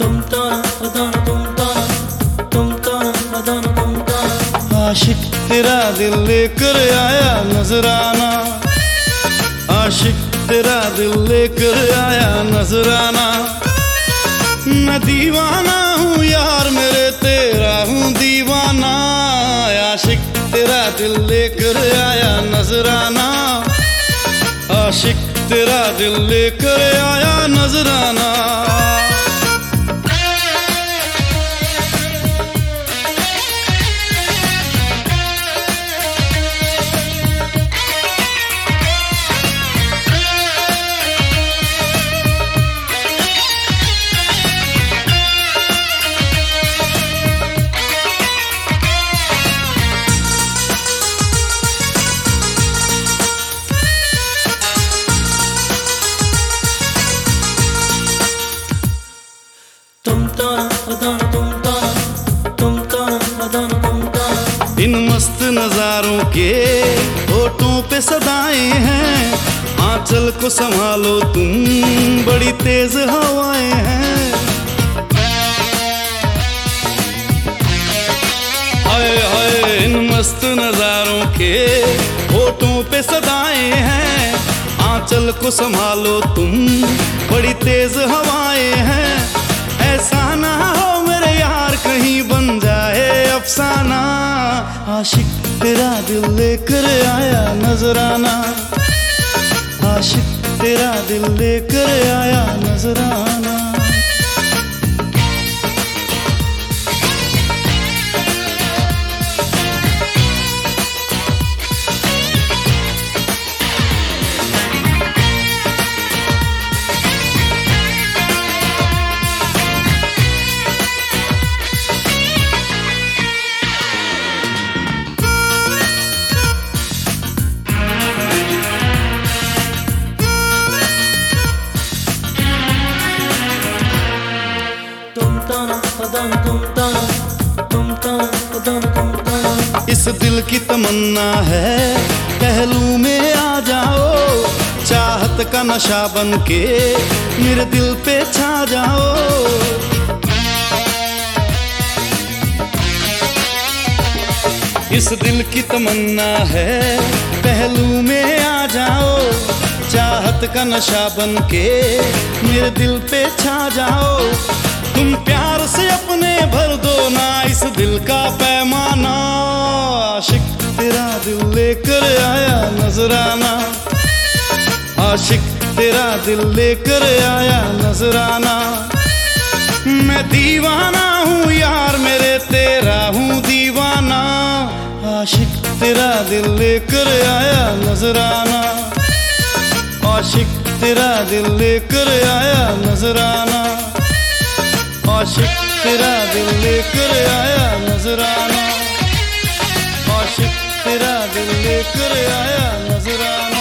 आशिक तेरा दिल लेकर आया नजराना, आशिक तेरा दिल लेकर आया नजराना। मैं दीवाना हूँ यार मेरे तेरा हूँ दीवाना, आशिक तेरा दिल लेकर आया नजराना, आशिक तेरा दिल लेकर आया नजराना। इन मस्त नजारों के होठों पे सदाएं हैं, आंचल को संभालो तुम बड़ी तेज हवाएं हैं। हाय हाय इन मस्त नजारों के होठों पे सदाएं हैं, आंचल को संभालो तुम बड़ी तेज हवाएं हैं। ऐसा ना हो मेरे यार कहीं बन जाए अफसाना, आशिक तेरा दिल लेकर आया नजराना, आशिक तेरा दिल लेकर आया नजराना। इस दिल की तमन्ना है पहलू में आ जाओ, चाहत का नशा बन के मेरे दिल पे छा जाओ। इस दिल की तमन्ना है पहलू में आ जाओ, चाहत का नशा बन के मेरे दिल पे छा जाओ। तुम प्यार से अपने भर दो ना इस दिल का पैमाना, आशिक तेरा दिल लेकर आया नजराना, आशिक तेरा दिल लेकर आया नजराना। मैं दीवाना हूँ यार मेरे तेरा हूँ दीवाना, आशिक तेरा दिल लेकर आया नजराना, आशिक तेरा दिल लेकर आया नजराना, आशिक तेरा दिल लेकर आया नजराना, आशिक तेरा दिल लेकर आया नजराना।